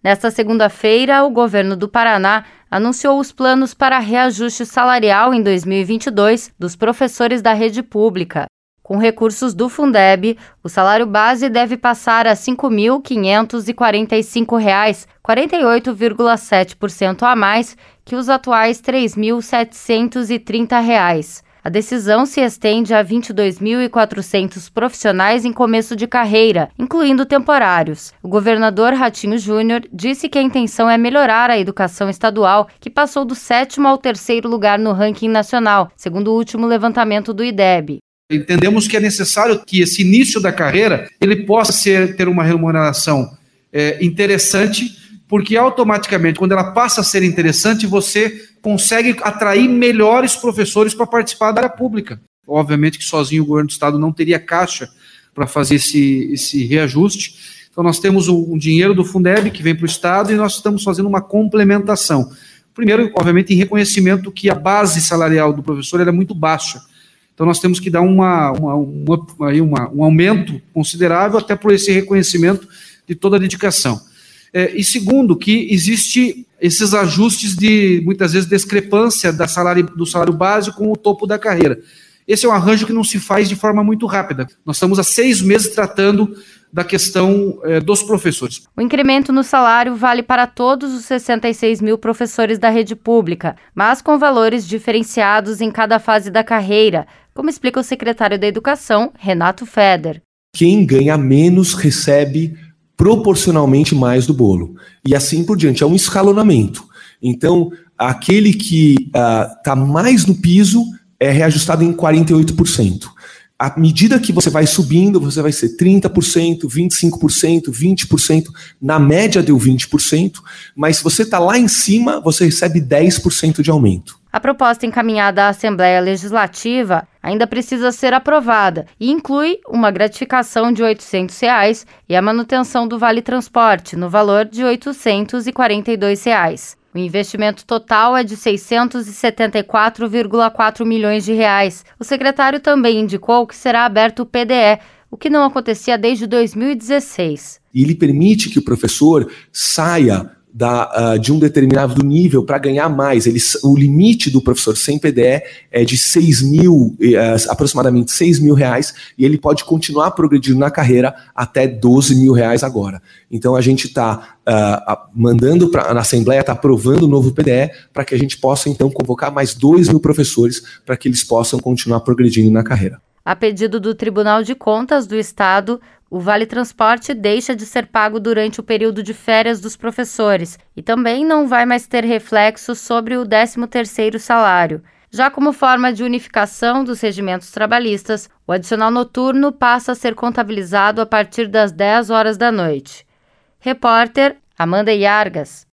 Nesta segunda-feira, o governo do Paraná anunciou os planos para reajuste salarial em 2022 dos professores da rede pública. Com recursos do Fundeb, o salário base deve passar a R$ 5.545, 48,7% a mais que os atuais R$ 3.730. A decisão se estende a 22.400 profissionais em começo de carreira, incluindo temporários. O governador Ratinho Júnior disse que a intenção é melhorar a educação estadual, que passou do 7º ao 3º lugar no ranking nacional, segundo o último levantamento do IDEB. Entendemos que é necessário que esse início da carreira ele possa ter uma remuneração interessante, porque automaticamente, quando ela passa a ser interessante, você consegue atrair melhores professores para participar da área pública. Obviamente que sozinho o governo do estado não teria caixa para fazer esse reajuste. Então nós temos um dinheiro do Fundeb que vem para o estado e nós estamos fazendo uma complementação. Primeiro, obviamente, em reconhecimento que a base salarial do professor é muito baixa. Então nós temos que dar um aumento considerável até por esse reconhecimento de toda a dedicação. E segundo, que existe esses ajustes de, muitas vezes, discrepância do salário base com o topo da carreira. Esse é um arranjo que não se faz de forma muito rápida. Nós estamos há 6 meses tratando da questão dos professores. O incremento no salário vale para todos os 66 mil professores da rede pública, mas com valores diferenciados em cada fase da carreira, como explica o secretário da Educação, Renato Feder. Quem ganha menos recebe proporcionalmente mais do bolo. E assim por diante, é um escalonamento. Então, aquele que está mais no piso é reajustado em 48%. À medida que você vai subindo, você vai ser 30%, 25%, 20%, na média deu 20%, mas se você está lá em cima, você recebe 10% de aumento. A proposta encaminhada à Assembleia Legislativa ainda precisa ser aprovada e inclui uma gratificação de R$ 800 e a manutenção do Vale Transporte, no valor de R$ 842. O investimento total é de R$ 674,4 milhões. O secretário também indicou que será aberto o PDE, o que não acontecia desde 2016. E ele permite que o professor saia de um determinado nível para ganhar mais. O limite do professor sem PDE é de aproximadamente R$ 6 mil, e ele pode continuar progredindo na carreira até R$ 12 mil agora. Então a gente está mandando na Assembleia, está aprovando o novo PDE para que a gente possa então convocar mais 2 mil professores para que eles possam continuar progredindo na carreira. A pedido do Tribunal de Contas do Estado, o Vale Transporte deixa de ser pago durante o período de férias dos professores e também não vai mais ter reflexo sobre o 13º salário. Já como forma de unificação dos regimentos trabalhistas, o adicional noturno passa a ser contabilizado a partir das 10 horas da noite. Repórter Amanda Iargas.